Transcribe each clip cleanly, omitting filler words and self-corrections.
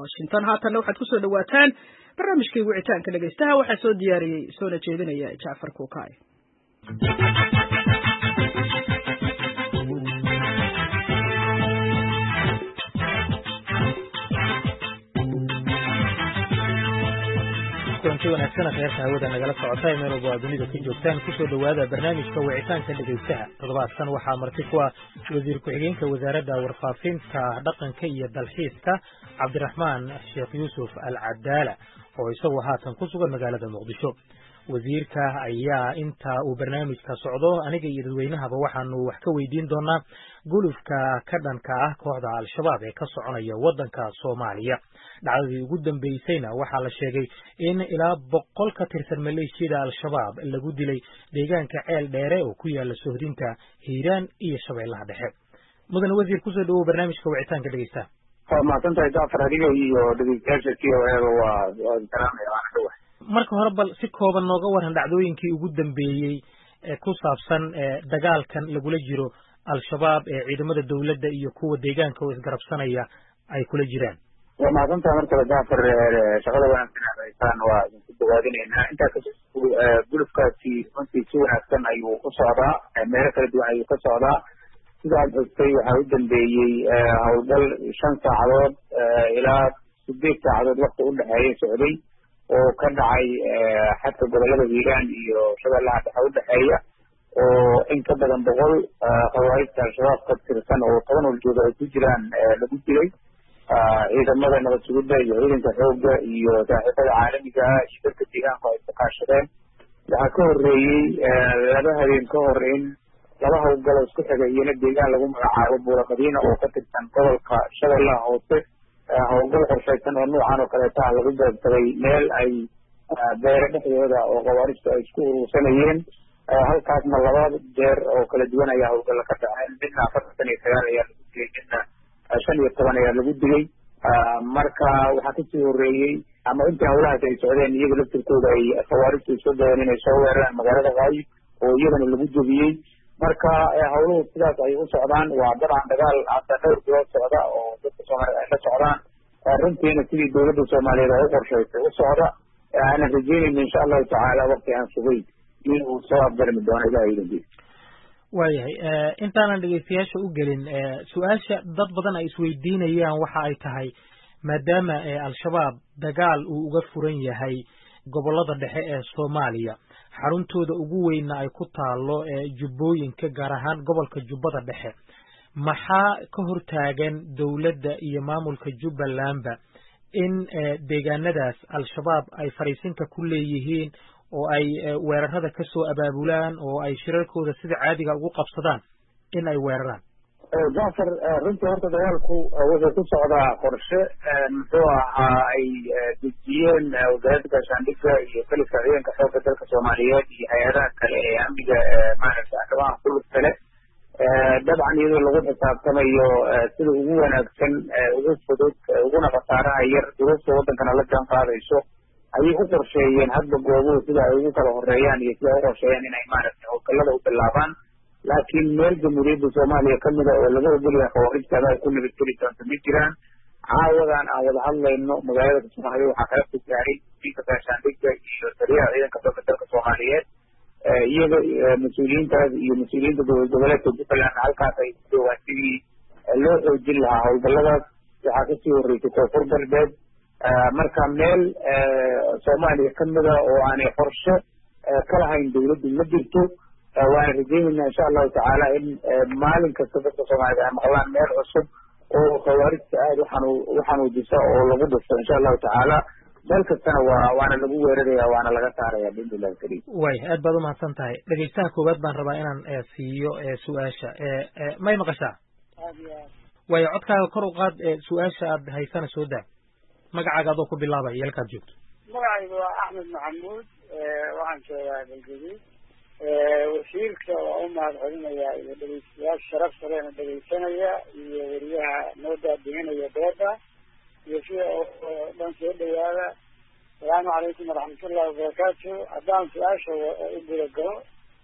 Washington haatan waxaad ku soo dhawaataan barnaamijkii wicitaanka dhageystaha waxaa soo diyaariyey soona jeedinaya Jaafar Kuukay. kulanti wanaagsan heerka hawada nagala socotay meel walba dunida ka joogtaan kusoo dhawaada barnaamijka wicitaanka dhageystaha toddobaadkan waxaa marti ku ah wasiir ku-xigeenka wasaaradda warfaafinta dhaqanka iyo dalxiiska Cabdiraxmaan Sheekh Yuusuf Al-Cadaala oo isagu haatan ku sugan magaalada Muqdisho. wasiirka ayaa inta uu barnaamijka socdo aniga iyo dadweynahaba waxaanu wax ka weydiin doonaa gulufka ka dhanka ah kooxda Al-Shabaab ee ka soconaya wadanka Soomaaliya. dhacdadii ugu dambeysayna waxaa la sheegay in ilaa 100 ka tirsan maleeshiyada Al-Shabaab lagu dilay deegaanka Ceel Dheere oo ku yaala sohdinta Hiiraan iyo Shabeellaha Dhexe. mudan wasiir ku soo dhawow barnaamijka wicitaanka dhageysta. maadsantahay Jaafar adiga iyo dhageystayaasha waa salaam marka hore bal si kooban nooga waran dhacdooyinkii ugu dambeeyay ee ku saabsan dagaalkan lagula jiro Al-Shabaab ee ciidamada dawladda iyo kuwa deegaanka oo isgarabsanaya ay kula jiraan. waa maadsantahay markale Jaafar shaqada wanaagsan aysan waa ku dhawaadinaynaa inta ka gulufkaasi runtii si wanaagsan ayuu u socdaa meelo kala duwan ayuu ka socdaa sidaad ogtay waxaa u dambeeyey howlgal 5 saacadood ilaa 8 saacadood waqti u dhexeeya socday oo ka dhacay xadka gobolada Hiiraan iyo Shabeellaha Dhexe u dhexeeya oo in ka badan 100 qawaariista Al-Shabaab ka tirsan oo 10 waljood ay ku jiraan lagu dilay ciidamada nabad sugidda iyo ciidanka xoogga iyo saaxiibada caalamiga ah iyo dadka deegaanka ay ka kaashadeen. waxaa ka horreeyey 2 habeen ka hor in 2 howlgal isku xigay iyana deegaan lagu magacaabo Buura Madiina oo ka tirsan gobolka Shabeellaha Hoose howlgal qorshaysan oo noocan oo kaleeta lagu beegsaday meel ay beero dhexdooda oo qawaaristu ay isku urursanayeen halkaasna 2 jeer oo kala duwan ayaa howlgal ka dhacay midna 49 ayaa lagu dilay midna 15 ayaa lagu dilay marka waxaa kasii horreeyey ama intii howlahaas ay socdeen iyaga laftirkooda ay qawaaristu soo dayeen inay soo weeraraan magaalada Qaayib oo iyagana lagu jabiyey marka howluhu sidaas ay u socdaan waa dabcan dagaal hadda dhowr bilood socda oo dadka Soomaaliyeed ay la socdaan runtiina sidii dowladda Soomaaliyeed ay u qorshaysay u socda ana rajeynayna insha Allah taala waqti aan sugay inuu soo afgarmi doono ilaahay idin waayahay intaanan dhageystayaasha u gelin su'aasha dad badan ay isweydiinayaan waxa ay tahay maadaama Al-Shabaab dagaal uu uga furan yahay gobolada dhexe ee Soomaaliya xaruntooda ugu weynna ay ku taalo jubbooyinka gaar ahaan gobolka Jubbada Dhexe maxaa ka hortaagan dawladda iyo maamulka Jubbalandba in deegaanadaas Al-Shabaab ay fariisinka ku leeyihiin oo ay weerarada ka soo abaabulaan oo ay shirarkooda sida caadiga ugu qabsadaan in ay weeraraan. Jaafar runtii horta dagaalku wuxuu ku socdaa qorshe muxuu ahaa ay dejiyeen wasaaradda gaashaandhigga iyo kaliska ciidanka xoogga dalka Soomaaliyeed iyo hay-adaha kale ee amniga maaragtay arrimaha kulug kale dabcan iyadoo lagu xisaabtamayo sida ugu wanaagsan ugu fudud uguna khasaaraha yar duruufta wadankana la jaan qaadayso ayay u qorsheeyeen hadba goobuhu sida ay ugu kala horeeyaan iyo sida ay u qorsheeyaan inay maaragtay howlgallada u bilaabaan laakiin meel jamhuuriyadda Soomaaliya ka mid ah oo laga ogolyahay khawaarijtada ay ku nabadgeli doonto ma jiraan caawadan aan wada hadlayno magaalada Soomaaliya waxaa kala fugaaray wasiirka gaashaandhigga iyo taliyaha ciidanka xoogga dalka Soomaaliyeed iyaga mas-uuliyiintaas iyo mas-uuliyiinta goboleedka Jubbaland halkaas ay ku dhowaan sidii loo xoojin lahaa howlgalladaas waxaa kasii horreysay koonfur galbeed marka meel Soomaaliya ka mid ah oo aanay qorshe ka lahayn dawladdu ma jirto waana rajaynaynaa insha Allah taala in maalin kasta dadka Soomaaliyeed ay maqlaan meel cusub oo khawaarijta aad u xanuujisa oo lagu dhisto insha Allah taala meel kastana waana lagu weeraraya waana laga saaraya billahi kariim. way aad baad u mahadsan tahay dhageystaha koowaad baan rabaa inaan siiyo su'aasha may maqashaa way codkaaga kor u qaad su'aasha aad haysana soo daa magacaaga adoo ku bilaabay iyo halkaad joogto. magacaygu waa Axmed Maxamuud waxaan joogaa Galgaduud wasiirka waa u mahadcelinayaa iyo dhageystayaal sharaf sareena dhegeysanaya iyo wariyaha noo daadihinaya dooda iyo sida dhan soo dhawaada. asalaamu calaykum waraxmatullahi wabarakaatu. haddaan su-aasha u guda galo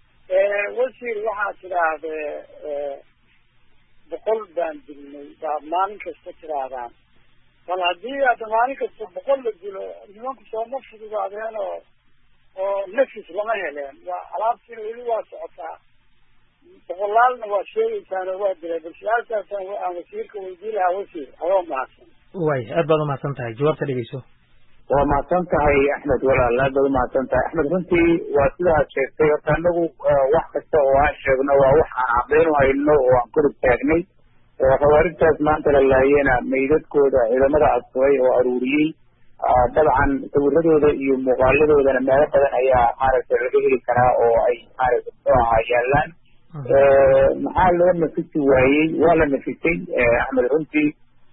wasiir waxaad tidhaahdee 100 baan dilnay baad maalin kasta tidhaahdaan bal haddii hadda maalin kasta boqol la dilo nimanku sooma fududaadeen oo nafis lama heleen waa alaabtiina weli waa socotaa boqolaalna waa sheegeysaan oo waa dilay bal su-aalkaasaan aan wasiirka weydii lahaa wasiir adoo mahadsan way aad baad umahadsan tahay jawaabta dhegeyso waa mahadsan tahay axmed walaal aad baad umahadsan tahay axmed runtii waa sida aad sheegtay horta anagu wax kasta oo aan sheegno waa wax aan caddayn u hayno oo aan kor taagnay khawaarijtaas maanta la laayena meydadkooda ciidamada adsuray oo aruuriyey dabcan sawiradooda iyo muuqaaladoodana meelo badan ayaa maaragtay laga heli karaa oo ay maaragtay muxuu ahaa yaalaan maxaa loo nafisi waayey waa la nafisay axmed runtii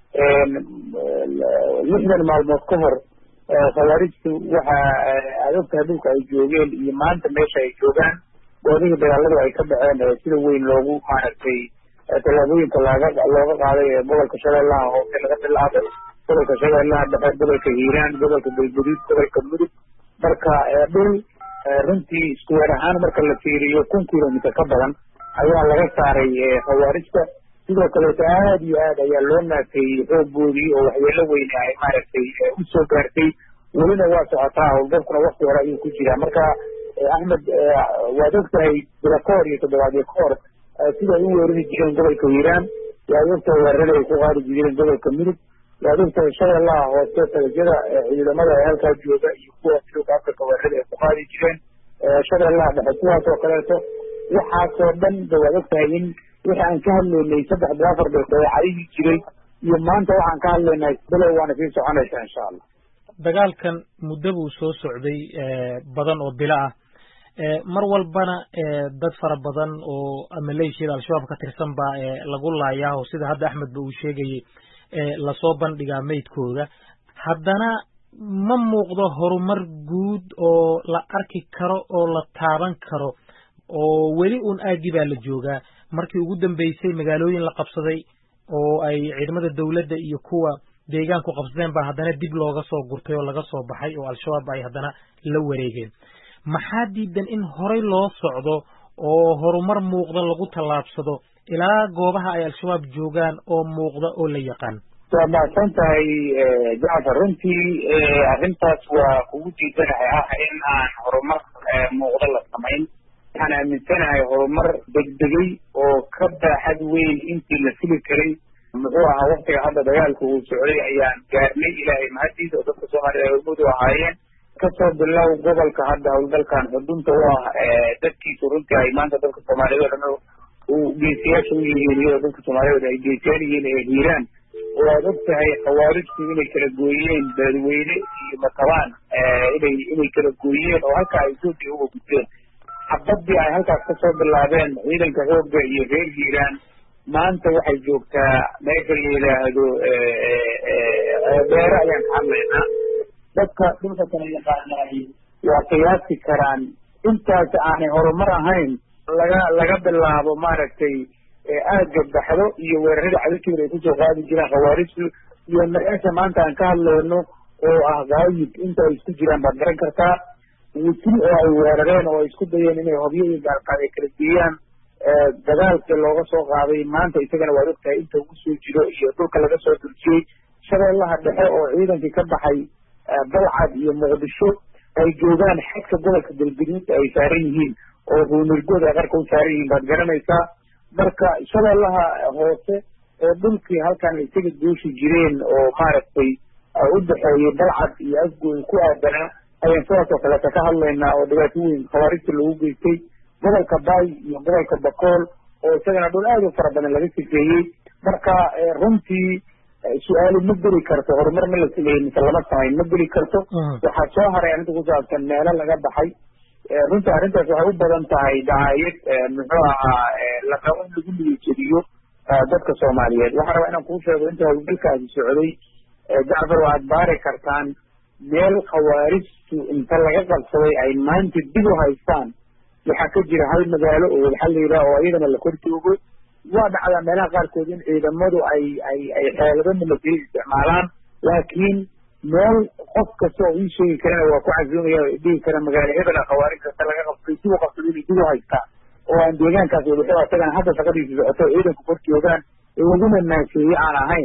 60 maalmood ka hor khawaarijtu waxa aad ogtahay dhulka ay joogeen iyo maanta meesha ay joogaan goobihii dagaaladu ay ka dhaceen sida weyn loogu maaragtay tallaabooyinka looga qaaday gobolka shabeellaha hoose laga bilaabay gobolka shabeellaha dhexe gobolka hiiraan gobolka galguduud gobolka mudug marka dhul runtii isku weer ahaan marka la fiiriyo 1 kilomitir ka badan ayaa laga saaray khawaarijta sidoo kaleeto aad iyo aad ayaa loo naafeeyey xooggoodii oo waxyeelo weyne ay maaragtay usoo gaartay welina waa socotaa howlgalkuna wakti hore ayuu ku jiraa marka axmed waad ogtahay bila ka hor iyo toddobaadyo ka hor siday u weerari jireen gobolka hiiraan waad ogtahay weerarada ay ku qaadi jireen gobolka mudug waad ogtahay shabeellaha hoose talajyada ciidamada ee halkaa jooga iyo kuwa midowga afrika weerarada ay ku qaadi jireen shabeellaha dhexe sidaas oo kaleeto waxaasoo dhan ba waad ogtahay in wixii aan ka hadlaynay 3 bil 4 bil dabeecadihii jiray iyo maanta waxaan ka hadlaynay bilow waana sii soconaysaa insha allah dagaalkan muddo buu soo socday badan oo bilo ah mar walbana dad fara badan oo maleeshiyada al-shabaab ka tirsan baa lagu laayaa oo sida hadda axmed ba uu sheegayay lasoo bandhigaa meydkooda haddana ma muuqdo horumar guud oo la arki karo oo la taaban karo oo weli uun aagii baa la joogaa markii ugu dambeysay magaalooyin la qabsaday oo ay ciidamada dawladda iyo kuwa deegaanku qabsadeen baa haddana dib looga soo gurtay oo laga soo baxay oo al-shabaab ay haddana la wareegeen maxaa diidan in horey loo socdo oo horumar muuqda lagu tallaabsado ilaa goobaha ay al-shabaab joogaan oo muuqda oo la yaqaan waa mahadsan tahay jacfar runtii arrintaas waa kugu diidanahay ah in aan horumar muuqda la samayn waxaan aaminsanahay horumar degdegay oo ka baaxad weyn intii la fili karay muxuu ahaa waktiga hadda dagaalka uu socday ayaan gaarnay ilaahay mahadiisa oo dadka soomaaliya hormuud u ahaayeen kasoo bilow gobolka hadda howlgalkan xudunta u ah dadkiisu runtii ay maanta dadka soomaaliyeed oo dhan uu geesiyaasha u yihiin iyadoo dadka soomaaliyeed ay geesiyaan yihiin ee hiiraan oo aad og tahay khawaarijtu inay kala gooyeen beledweyne iyo matabaan inay kala gooyeen oo halkaa ay etoobiya uga gudbeen xabadii ay halkaas kasoo bilaabeen ciidanka xoogga iyo reer hiiraan maanta waxay joogtaa meesha la yidhaahdo beere ayaan ka hadlaynaa dadka dhulka kala yaqaanaay waa qiyaasi karaan intaas aanay horumar ahayn laga bilaabo maaragtay aagga baxdo iyo weerarada cadalkeeda ay kusoo qaadi jiraan khawaarijtu iyo meesha maanta aan ka hadlayno oo ah gaayib inta ay isku jiraan baad garan kartaa wisil oo ay weerareen oo ay isku dayeen inay hobyo iyo gaalqaad ay kala geeyaan dagaalkii looga soo qaaday maanta isagana waad ogtahay inta ugu soo jiro iyo dhulka laga soo durjiyey shabeellaha dhexe oo ciidankii ka baxay balcad iyo muqdisho ay joogaan xadka gobolka galguduud ay saaran yihiin oo ruunirgooda ay qarka u saaran yihiin baad garanaysaa marka shabeellaha hoose oo dhulkii halkan isaga gooshi jireen oo maaragtay u dhexeeyey balcad iyo asgoy ku aadanaa ayaan sidaas oo kaleeta ka hadlaynaa oo dhibaato weyn khawaarijta loogu geystay gobolka baay iyo gobolka bakool oo isagana dhul aad u fara badan laga sifeeyey marka runtii su-aali ma geli karto horumar ma la sameeyey mise lama samayn ma geli karto waxaa soo haray arrinta ku saabsan meelo laga baxay runtii arrintaas waxay u badan tahay dacaayad muxuu ahaa la rabo in lagu niyajediyo dadka soomaaliyeed waxaan rabaa inaan kuu sheego inta howlgalkaasi socday jacfar waxaad baari kartaan meel khawaarijtu inta laga qabsaday ay maanta dib u haystaan waxaa ka jira hal magaalo oo waxaa la yidhaha oo iyadana la kor joogo waa dhacdaa meelaha qaarkood in ciidamadu ay xeelado milatari isticmaalaan laakiin meel qof kasta oo ii sheegi karana waa ku casuumaya o dhihi kara magaalo hebela khawaarij kasta laga qabsaday dib u qabsaday inay dib u haystaa oo aan deegaankaas wadaxo isagana hadda shaqadiisa socoto ciidanku kor joogaan ee laguna naaseeye aan ahayn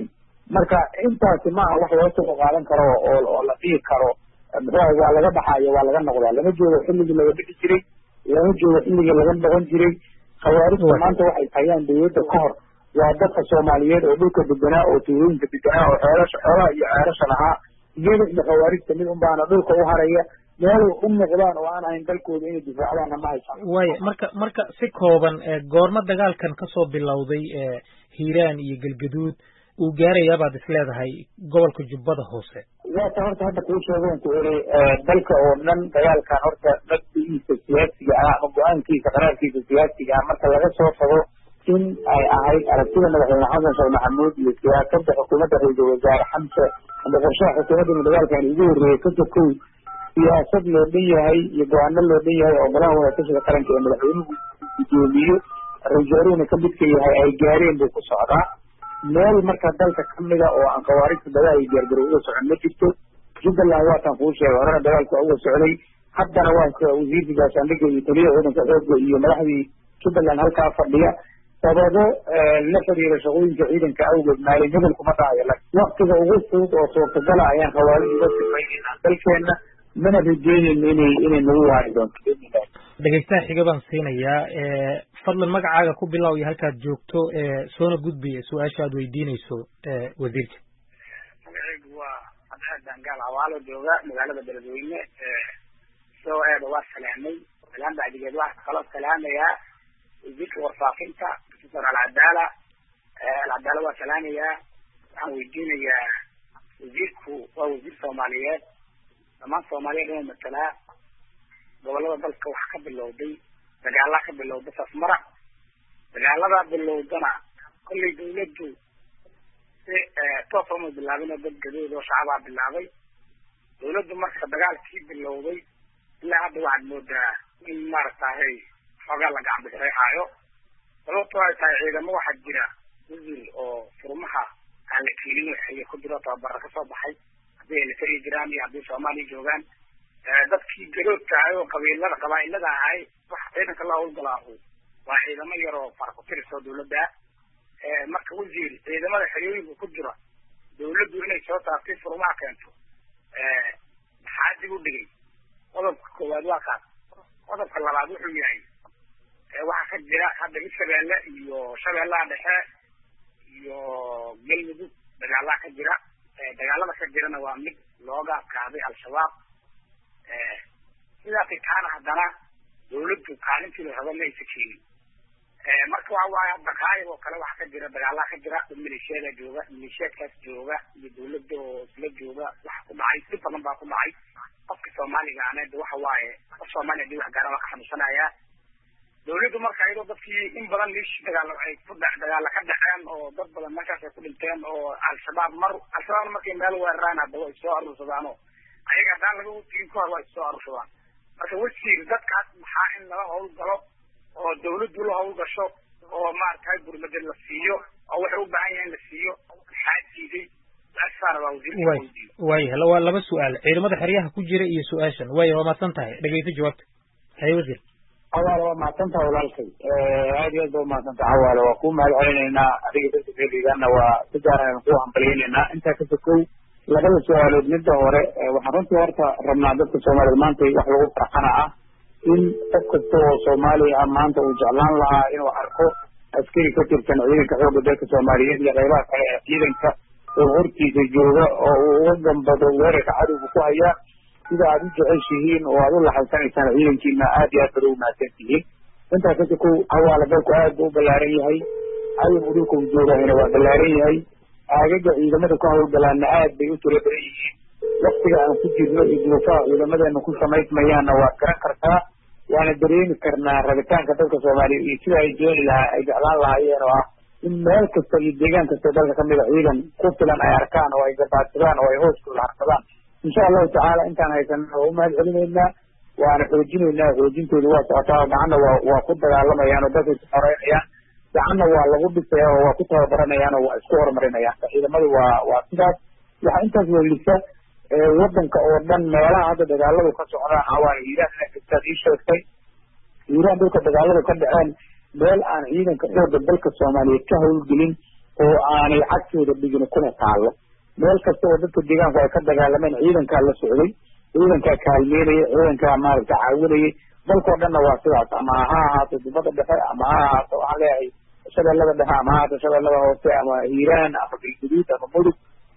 marka intaasi maaha wax loo soo qaadan karo oo la dhihi karo waa laga baxaayo waa laga noqdaa. lama joogo xilligii laga bixi jiray, lama joogo xilligii laga noqon jiray. khawaarijta maanta waxay hayaan dawladda ka hor waa dadka Soomaaliyeed oo dhulka deganaa oo tuulooyinka deganaa oo xoolaha iyo ceerasha lahaa. iyaga iyo khawaarijta mid unbaana dhulka u haraya, meel u noqdaan oo aan ahayn dalkooda inay difaacdaan ma haysan. waaya marka si kooban goorma dagaalkan kasoo bilowday Hiiraan iyo Galgaduud uu gaarayaa baad isleedahay gobolka Jubbada Hoose? waata horta hadda kuu sheegoon ku eri dalka oo dhan dagaalkan horta naftiisa siyaasiga ah ama go-aankiisa qaraarkiisa siyaasiga ah marka laga soo tago in ay ahayd aragtida madaxweyne xasan sheekh maxamuud iyo siyaasadda xukuumadda ra-iisul wasaare xamse ama qorshaha xukuumadda in dagaalkan ugu horreeyay ka sokow siyaasad loo dhan yahay iyo go-aano loo dhan yahay oo golaha wadatashiga qaranka ee madaxweynuhu gudoomiyo ra-iisul wasaarehuna ka midka yahay ay gaareen buu ku socdaa. meel marka dalka kamida oo aan khawaarijta dagaal iyo diyaargarow uga socon ma jirto. Jubbaland waataan kuu sheegay horena dagaalka waa uga socday, haddana waa wasiirka gaashaandhigga iyo taliyaha ciidanka xoogga iyo madaxdii Jubbaland halkaa fadhiya sababo la xiriira shaqooyinka ciidanka awgeed maalin hebel kuma dhahayo. waqtiga ugu fudud oo suurtagala ayaan khawaarij uga sifaynayna dalkeena, mana rajeynayno inay nagu waari doonto. dhegeystaha xiga baan siinayaa fadlan magacaaga ku bilow iyo halkaad joogto soona gudbiya su-aasha aad weydiinayso wasiirka. magacaygu waa Cabdi Dangaal Awaalo jooga magaalada Beledweyne. soo eeda waa salaamay salaan bacdigeed waxaa kaloo salaamayaa wasiirka warfaafinta Professor Al-Cadaala waa salaamayaa. waxaan weydiinayaa wasiirku waa wasiir Soomaaliyeed, dhammaan Soomaaliyeed inuu matalaa gobolada dalka wax ka bilowday dagaala ka bilowday safmara dagaalada bilowdana kulli dawladdu si toos uma bilaabin dad gadood oo shacab ah bilaabay. dawladdu marka dagaalkii bilowday ilaa hadda waxaad moodaa in maaragtay xoogaa la gacan bixinayo. sababtoo ay tahay ciidamo waxaa jira wasiir oo furmaha aan la keenin waxay ku jiro tababara ka soo baxay haddii la tari jiraan iyo haddii Soomaaliya joogaan. dadkii garoodka ahay oo qabaa'ilada ahay wax ciidanka la howlgalaahu waa ciidamo yar oo far ku tirso dawladda. marka wasiir ciidamada xerooyinka ku jira dawladdu inay soo saartay furmaha keento maxaa dib u dhigay? qodobka koowaad waa kaas. qodobka labaad wuxuu yahay waxaa ka jira hadda Hirshabeelle iyo Shabeellaha Dhexe iyo Galmudug dagaala ka jira. dagaalada ka jirana waa mid looga qaaday al-shabaab. sidaas kaana haddana dawladdu kaalintii la rabo ma aysan keenin. marka waxa waaye hadda qaayib oo kale waxa ka jira dagaala ka jira maleeshiyaadkaas jooga iyo dawladda oo isla jooga waxa ku dhacay si badan baa ku dhacay. qofka Soomaaliga ahna waxa waaye qof Soomaaliya dib wax gaara waa ka xanuunsanaya. dawladdu marka iyadoo dadkii in badan liish dagaal ay ku dagaal ka dhaceen oo dad badan markaas ay ku dhinteen oo al-shabaab markay meel weeraraan hadda way soo arursadaan oo ayaga daan lagu tigin ku hor way soo arursadaan. marka wasiir dadkaas maxaa in laga howlgalo oo dawladdu la howlgasho oo maaragtay gurmada la siiyo oo waxa u baahan yahay in la siiyo maxaa diiday asfar waa wasiirka. waa laba su'aal ciidamada xeryaha ku jira iyo su'aashan waa maasan tahay dhageyso jawaabta. hay wasiir. awaalo waa mahadsantaha walaalkay aad iyo aad baa umahadsantaha awaalo waa kuu mahad celinaynaa adiga dadka reerigana waa si gaar ayaan kuu hambaliyaynaynaa. intaa ka sokow labada su-aalood midda hore waxaan runtii horta rabnaa dadka Soomaaliyeed maanta wax lagu farxana ah in qof kasta oo Soomaali ah maanta uu jeclaan lahaa inuu arko askari ka tirsan ciidanka xoogga dalka Soomaaliyeed iyo qaybaha kale ee ciidanka oo hortiisa jooga oo uu uga gambado weerarka cadowga ku haya sida aad u jeceshihiin oo aad u laxaysanaysaan ciidankiina aad iyo aad bay u mahadsan tihiin. intaas ka sokow hawaala dalku aad buu u ballaaran yahay, cadowga dhulka uu joogahayna waa ballaaran yahay, aagaga ciidamada ku howlgalaana aad bay u tiro badan yihiin. waqtiga aan ku jirno iyo duruufaha ciidamadeena ku samaysmayaanna waad garan kartaa, waana dareemi karnaa rabitaanka dalka Soomaaliya iyo sida ay jeclaan lahaayeen oo ah in meel kasta iyo deegaan kasta dalka kamid a ciidan ku filan ay arkaan oo ay gabaadsadaan oo ay hooskooda harsadaan. insha allahu tacaala intaan haysanna waa u mahad celinaynaa, waana xoojinaynaa. xoojintooda waa socotaa, gacanna waa ku dagaalamayaan oo dadka isku xoreynayaan, gacanna waa lagu dhisaya oo waa ku tababaranayaan oo waa isku horumarinayaan. ciidamadu waa sidaas. waxaa intaas welisa wadanka oo dhan meelaha hadda dagaaladu ka socdaan hawaana Hiiraan intaad ii sheegtay. Hiiraan dhulka dagaaladu ka dhaceen meel aan ciidanka xoogga dalka Soomaaliyeed ka howlgelin oo aanay cagtooda dhigin kuna taallo meel kasta oo dadka deegaanku ay ka dagaalameen ciidankaa la socday ciidankaa kaalmeynaya ciidankaa maaragta caawinayay dalkoo dhanna waa sidaas ama ha ahaato dibadda dhexe ama ha ahaato waxaan leeyahay shabeellada dhexe ama ha ahaato shabeellada hoose ama hiiraan ama galguduud ama mudug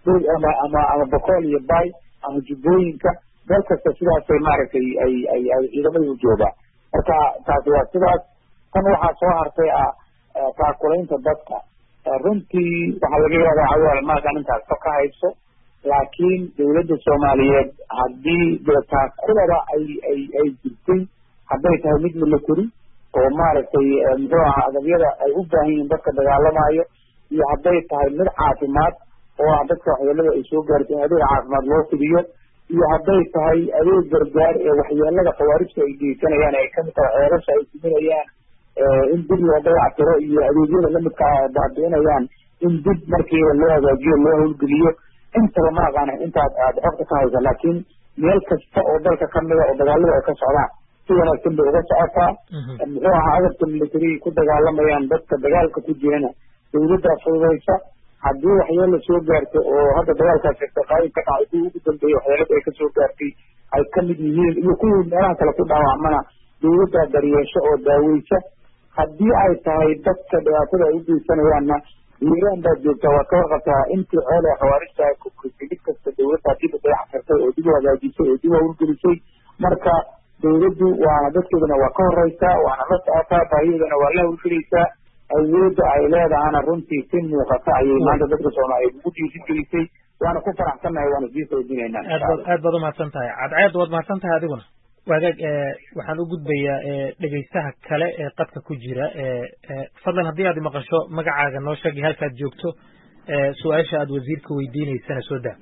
ama bokool iyo bay ama jubbooyinka meel kasta sidaasay maaragtay ay ciidamada u joogaan marka taasi waa sidaas tan waxaa soo hartay taakulaynta dadka runtii waxaa laga yaabaa cawaal maagan intaas ka hayso laakiin dawladda soomaaliyeed haddii dee taakulada ay jirtay hadday tahay mid military oo maaragtay muxuu ahaa adabyada ay u baahan yihiin dadka dagaalamayo iyo hadday tahay mid caafimaad oo dadka waxyeelada ay soo gaartay in adeeg caafimaad loo fidiyo iyo hadday tahay adeeg gargaar ee waxyeelada khawaarijta ay geysanayaan ay kamid tahay ceerasha ay siminayaan in dib loo dayactiro iyo adeegyada lamidka ah baabi'inayaan in dib markiiba loo hagaajiyo loo howlgeliyo intaba ma aqaana intaad aada xogta ka haysa laakiin meel kasta oo dalka kamida oo dagaalada ay ka socdaan si wanaagsan bay uga socotaa muxuu ahaa agabka military ku dagaalamayaan dadka dagaalka ku jirana dawladdaa fududaysa haddii waxyeela soo gaartay oo hadda dagaalkaas jirta qaayib ka dhacay kuwii ugu dambeeyey waxyeelada ay kasoo gaartay ay kamid yihiin iyo kuwii meelaha kale ku dhaawacmana dawladdaa daryeesho oo daaweysa haddii ay tahay dadka dhibaatada ay u geysanayaanna hiiraan baad joogtaa waa ka warqabtaa intii ceel ee khawaarijta ay kukurisay mid kasta dawladdaa dib u dayactirtay oo dib u hagaajisay oo dib u hawlgelisay marka dawladdu waana dadkeedana waa ka horeysaa waana la socotaa baahiyadana waa la hawlgelaysaa awoodda ay leedahana runtii si muuqata ayay maanta dadka soomaaliyeed ugu dhiirigelisay waana ku faraxsannahay waana sii soojinaynaa aad baad umahadsan tahay cadceed waad mahadsan tahay adiguna wagaag waxaan u gudbayaa dhegaystaha kale ee qadka ku jira fadlan haddii aad maqasho magacaaga noo sheeg halkaad joogto su-aasha aad wasiirka weydiineysana soo daa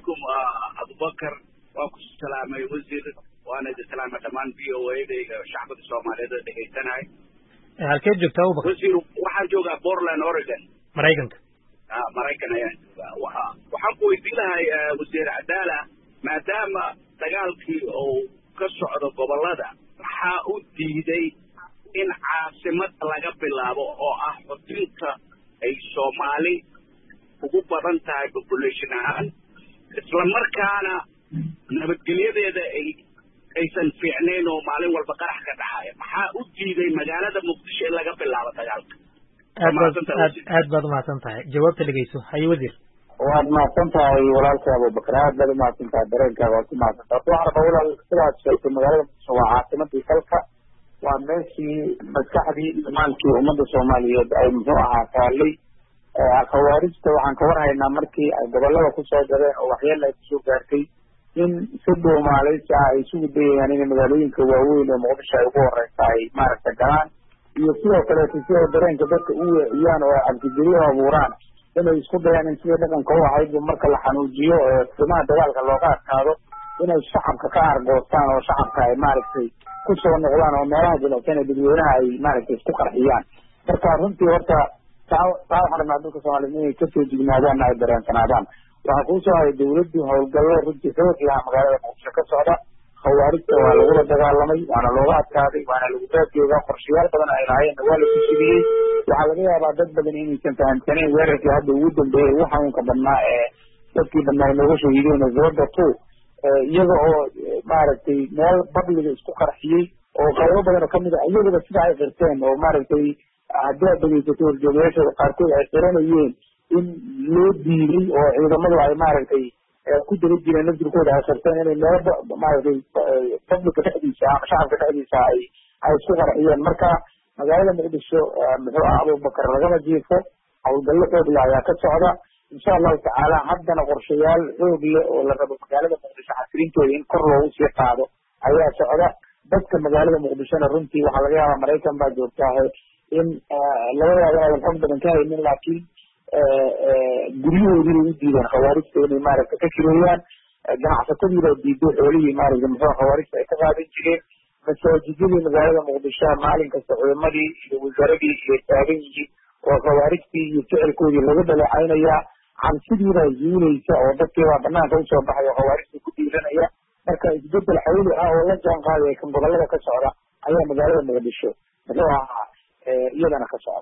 abubakar waa ku salaamay wasiir waana idin salaamay dhammaan v o a da shacbada soomaaliyeed oo dhegaysanahay halkeed joogtaa abubakar wasiir waxaan joogaa Portland Oregon maraykanka maraykan ayaan joogaa waxaan ku weydiin lahay wasiir cadaala maadaama dagaalkii oo ka socdo gobolada waxaa u diiday in caasimad laga bilaabo oo ah xudunta ay Soomaali ugu badan tahay population ahaan isla markaana nabadgelyadeeda aysan fiicnayn oo maalin walba qarax ka dhacaya maxaa u diiday magaalada Muqdisho in laga bilaabo dagaalka aad baad umahadsan tahay jawaabta dhegeyso haye wasiir waad mahadsan tahay walaalkay abubakar aad baad umahadsan tahay dareenkaaga waad ku mahadsan tahay waxaan rabaa walaal sidaad sheegtay magaalada muqdisho waa caasimadii dalka waa meeshii maskaxdii iyo maalkii ummadda soomaaliyeed ay muxuu ahaa taallay khawaarijta waxaan ka warhaynaa markii ay gobolada kusoo gadeen oo waxyeela ay kusoo gaartay in si dhuumaalaysi ah ay isugu dayayaan inay magaalooyinka waaweyn ee muqdisho ay ugu horeysa ay maaragta galaan iyo sidoo kaleeto si ay dareenka dadka u weeciyaan oo cabsigeliyo abuuraan inay isku dayaan in sidii dhaqanka u ahaydba marka la xanuujiyo qiimaha dagaalka looga adkaado inay shacabka ka argoostaan oo shacabka ay maaragtay kusoo noqdaan oo meelaha jilicsan ee dadweynaha ay maaragtay isku qarxiyaan marka runtii horta taa waxaan rabnaa dadka soomaaliyeed inay kasoo jignaadaan ay dareensanaadaan waxaa kuusoo haday dawladdu howlgallo runtii xoog lahaa magaalada muqdisho ka socda khawaarijta waa lagula dagaalamay waana looga adkaaday waana lagu raadjoogaa qorshayaal badan ay lahaayeenna waa la kusiliyey waxaa laga yaabaa dad badan inaysan fahamsanayn weerarkii hadda ugu dambeeyey ugu xanuunka badnaa ee dadkii badnaa inooga shahiideen zabada two iyaga oo maaragtay meel babliga isku qarxiyey oo qaybo badan oo kamid a iyagaba sida ay qirteen oo maaragtay haddii aad dhegeysato horjoogayaashooda qaarkood ay qiranayeen in loo diiday oo ciidamadu ay maaragtay ku daba jireen laftirkooda ay qirteen inay meelo maaragtay publica dhexdiisa ama shacabka dhexdiisa ay isku qarxiyeen marka magaalada muqdisho muxuu ah abubakar lagama jiifo howlgallo xoog leh ayaa ka socda insha allahu tacaala haddana qorshayaal xoog leh oo la rabo magaalada muqdisho xasilintooda in kor loogu sii qaado ayaa socda dadka magaalada muqdishona runtii waxaa laga yaabaa maraykan baa joogtaahe in laga yaabo inaadan xog badan ka haynin laakiin guryahoodii bay u diideen khawaarijta inay maaragta ka kireeyaan ganacsatadii baa diiday xoolihii maaragta muxuu khawaarijta ay ka qaadan jireen masaajidadii magaalada muqdisho maalin kasta culimadii iyo wasaaradii iyo taagan yihiin oo khawaarijtii iyo ficilkoodii laga dhaleecaynayaa cabsidiibaa zuulaysa oo dadkiibaa banaanka usoo baxay oo khawaarijta ku dhiiranaya marka isbedel xawli ah oo la jaan qaadaya kan gobolada ka socda ayaa magaalada muqdisho muxuu ahaa iyadana ka socda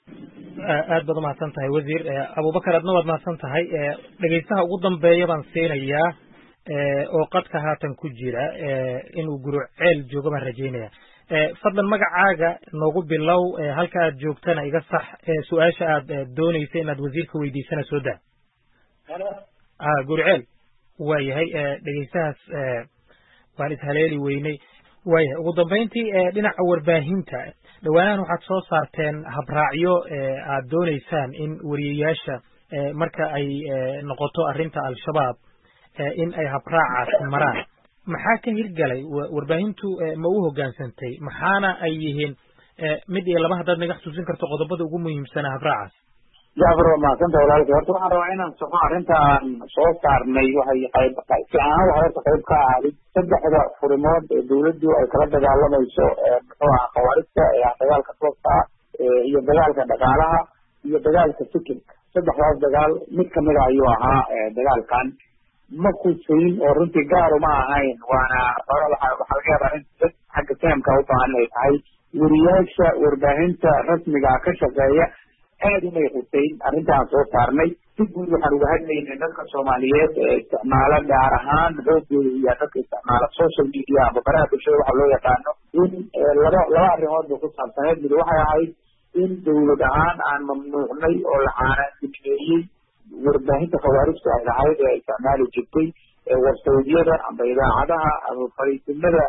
aad baad umahadsan tahay wasiir. Abubakar adna waad mahadsan tahay. Dhegeystaha ugu dambeeya baan siinayaa oo qadka haatan ku jira inuu Guruceel joogo baan rajaynaya. Fadlan magacaaga noogu bilow halka aad joogtana iga sax su'aasha aad doonaysa inaad wasiirka weydiisana soo daa. Guruceel waayahay dhegeystahaas waan ishaleeli weynay. waayahay ugu dambeyntii dhinaca warbaahinta dhawaanahan waxaad soo saarteen habraacyo aad doonaysaan in wariyayaasha marka ay noqoto arrinta al-shabaab in ay habraacaas maraan. maxaa ka hirgalay warbaahintu ma u hoggaansantay maxaana ay yihiin mid iyo laba haddaad naga xusuusin karto qodobada ugu muhiimsanaa habraacaas? Jacfar waa mahadsantahay walaalkay. Horta waxaan rabaa inaan soco arrintaan soo saarnay waxay qayb ka ahayd saddexda furimood ee dawladdu ay kala dagaalamayso muxuu ahaa khawaarijta dagaalka tooska ah iyo dagaalka dhaqaalaha iyo dagaalka fikirka. saddexdaas dagaal mid kamid a ayuu ahaa dagaalkan ma kusayn oo runtii gaar uma ahayn waana waxaa laga yaabaa in dad xagga fahamka u baahan ay tahay wariyaasha warbaahinta rasmiga ka shaqeeya aad umay xuseyn arrintaan soo saarnay. si guud waxaan uga hadlaynay dadka Soomaaliyeed ee isticmaala gaar ahaan xoogooda iyo dadka isticmaala social media ama baraha bulshada waxa loo yaqaano in laba arrimood ku saabsaneed. mid waxay ahayd in dawlad ahaan aan mamnuucnay oo la caanaantimeeyey warbaahinta khawaarijta ay lahayd ee isticmaali jirtay websaydyada ama idaacadaha ama fariisimada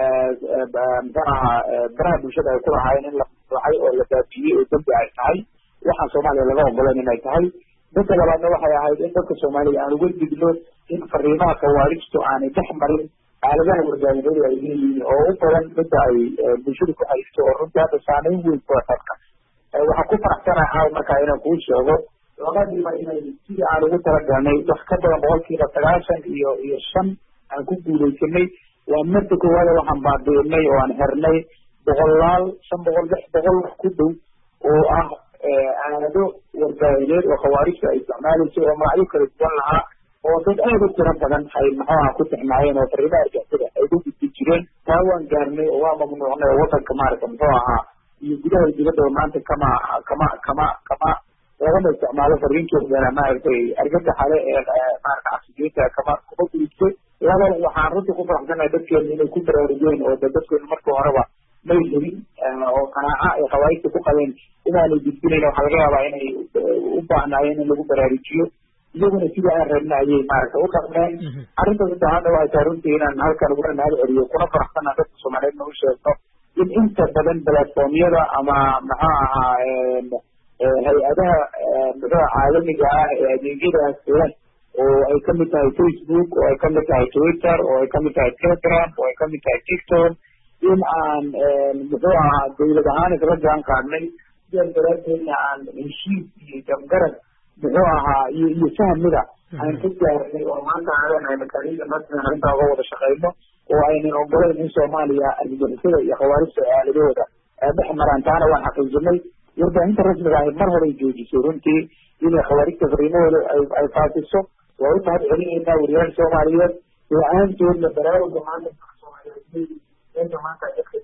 baraha bulshada ay ku lahaayeen in la mamnuucay oo la baabiyey oo dambi ay tahay waxaan Soomaaliya laga ogolan inay tahay. dadka labaadna waxay ahayd in dadka Soomaaliya aan uga digno in fariimaha khawaarijtu aanay dhex marin aaladaha warbaahineed ay leeyihiin oo u badan midda ay bulshada ku haysto oo runtii hadda saameyn weyn ku dadka. waxaan ku faraxsanahay markaa inaan kuu sheego labadiiba inay sidii aan ugu talagalnay wax ka badan 95% aan ku guuleysanay. waa marka koowaad waxaan baabi'inay oo aan xirnay 500 wax ku dhow oo ah aalado warbaahineed oo khawaarijta ay isticmaalayso oo magacyo kala duwan lahaa oo dad aad u tiro badan ay maxaa ku tixnaayeen oo fariimaha argagixisada ay ku gudbi jireen. taa waan gaarnay oo waa mamnuucnay oo wadanka maaragta muxuu ahaa iyo gudaha dibadda maanta kama lagama isticmaalo fariintoodana maaragtay argagaxale ee maaragta cabsigeynta kuma gudubto. laba waxaan runtii ku faraxsanahay dadkeena inay ku baraarugeen oo dadkeenu markii horeba may helin oo qanaaca ay khawaarijta ku qabeen inaanay gudbinayn. waxaa laga yaabaa inay u baahnaayeen in lagu baraarujiyo iyaguna sidii aan rabna ayay maaragta u dhaqmeen. arrinta saddexaadna waxay tahay runtii inaan halkan uguna mahad celiyo kuna faraxsanaa dadka Soomaaliyeedna u sheegno in inta badan platformyada ama maxaa ahaa hay-adaha muxuu caalamiga ah ee adeegyadaas leh oo ay kamid tahay Facebook oo ay kamid tahay Twitter oo ay kamid tahay Telegram oo ay kamid tahay TikTok in aan muxuu ahaa dawlad ahaan isla jaan qaadnay sidan daraadeedna aan heshiis iyo jamgarad muxuu ahaa iyo fahmida aan ka gaarnay oo maanta aanayna kaliya masna arrintaa uga wada shaqeyno oo aynan ogolayn in Soomaaliya argagixisada iyo khawaarijta aaladooda dhex maraan. taana waan xaqiijinay. warbaahinta rasmiga ah mar hore joojisay runtii inay khawaarijta fariimahooda ay faafiso. waa u mahad celinaynaa wariyaal Soomaaliyeed la-aantoodna baraaruga maanta Soomaaliyeed maanta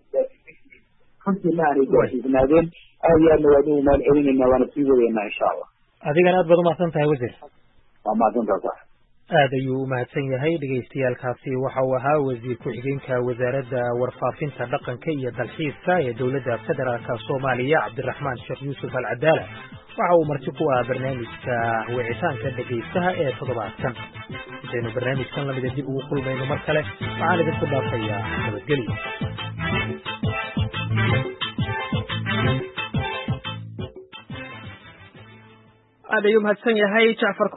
runtii ma aanay gaarsiisnaadeen. aad iyo aadna waan ugu mahad celinaynaa waana sii wadaynaa insha Allah. adigana aad baad umahadsan tahay wasiir. waa mahadsantahay. aad ayuu u mahadsan yahay. dhegeystayaalkaasi waxa uu ahaa wasiir ku-xigeenka wasaaradda warfaafinta dhaqanka iyo dalxiiska ee dowladda federaalka Soomaaliya Cabdiraxmaan Sheekh Yuusuf Al-Cadaala. waxa uu marti ku ah barnaamijka wicitaanka dhegeystaha ee toddobaadkan. intaynu barnaamijkan lamida dib ugu kulmayno mar kale waxaan idinku dhaafayaa nabadgelyo. aad ayuu mahadsan yahay Jacfar.